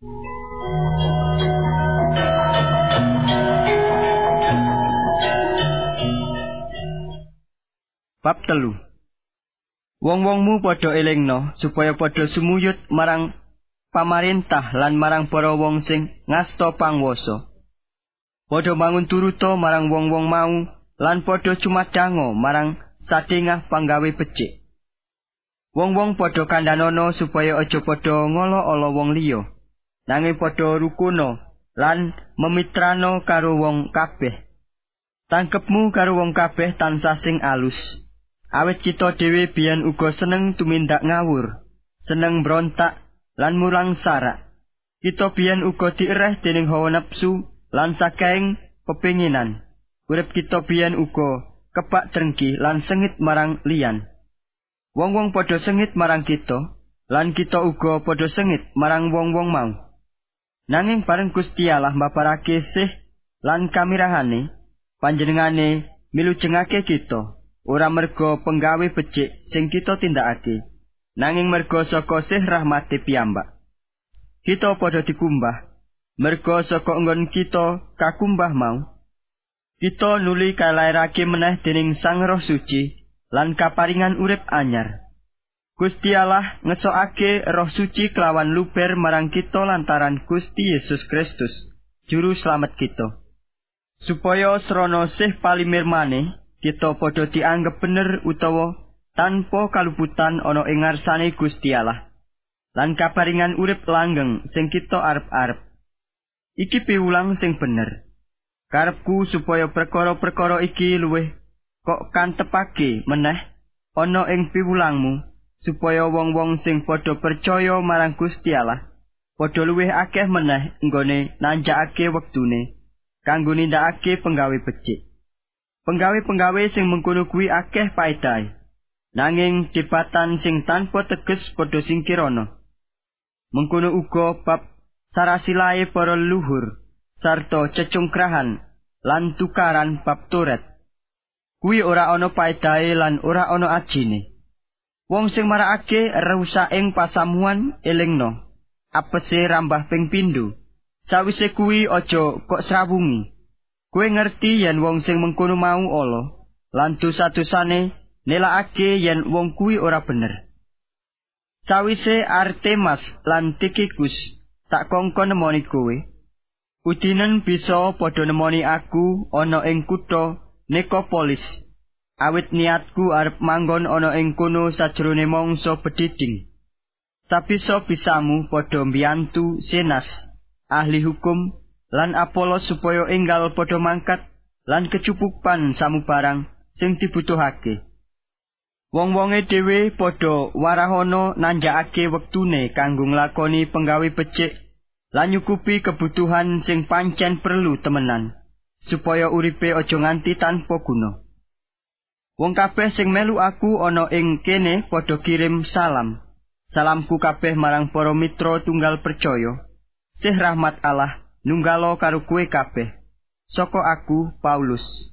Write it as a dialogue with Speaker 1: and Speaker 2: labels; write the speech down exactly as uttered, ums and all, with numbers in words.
Speaker 1: Bab telu. Wong-wongmu padha elingna supaya padha sumuyut marang pamarentah lan marang para wong sing ngasta pangwasa. Padha mangun turuta marang wong-wong mau lan padha cumadanga marang sadengah panggawe becik. Wong-wong padha kandhanana supaya aja padha ngolo-olo wong liya, nanging padha rukuna lan memitrana karo wong kabeh. Tangkepmu karo wong kabeh tansah sing alus. Awit kita dhewe biyen uga seneng tumindak ngawur, seneng mbrontak lan mulang sarak. Kita biyen uga diereh dening hawa nafsu lan saking pepinginan. Urip kita biyen uga kebak drengki lan sengit marang liyan. Wong-wong padha sengit marang kita, lan kita uga padha sengit marang wong-wong mau. Nanging bareng Gusti Allah mbabarake sih lan kamirahane, panjenengane milujengake kita. Ora merga penggawe becik sing kita tindakake, nanging merga saka sih rahmate piyambak. Kita padha dikumbah, merga saka nggon kita kakumbah mau. Kita nuli kalairake meneh dening Sang Roh Suci lan kaparingan urip anyar. Gusti Allah ngesokake Roh Suci kelawan luber marang kita lantaran Gusti Yesus Kristus, Juru Slamet kita. Supaya srana sih palimir maneh kita padha dianggep bener utawa tanpa kaluputan ana ing ngarsane Gusti Allah. Lan kaparingan urip langgeng sing kita arep-arep. Iki piwulang sing bener. Karepku supaya perkara-perkara iki luwih kok kantepake meneh ana ing piwulangmu, supaya wong-wong sing padha percaya marang Gusti Allah padha luwih akeh meneh nggone nanjakake wektune kanggo nindakake penggawe becik. Penggawe-penggawe sing mengkono kuwi akeh paedahe, nanging debatan sing tanpa teges padha singkirana. Mengkono uga bab sarasilae para leluhur sarta cecungkrahan lan tukaran bab Toret. Kuwi ora ana paedahe lan ora ana ajine. Wong sing marakake rusaking pasamuan elingna, apese rambah ping pindho. Sawise kuwi aja kok srawungi. Kowe ngerti yen wong sing mengkono mau ala, lan dosa-dosane nelakake yen wong kuwi ora bener. Sawise Artemas lan Tikikus tak kongkon nemoni kowe, udinen bisa padha nemoni aku ana ing kutha Nikopolis. Awit niatku arep manggon ana ing kono sajrone mangsa bedhidhing. Sapisa bisamu padha mbiyantu Senas, ahli hukum, lan Apolos supaya enggal padha mangkat lan kecukupan samubarang sing dibutuhake. Wong-wonge dhewe padha warahana nanjakake wektune kanggo nglakoni penggawe becik lan nyukupi kebutuhan sing pancen perlu temenan, supaya uripe aja nganti tanpa guna. Wong kabeh sing melu aku ana ing kene padha kirim salam. Salamku kabeh marang para mitra tunggal percaya. Sih rahmat Allah nunggalo karo kowe kabeh. Saka aku Paulus.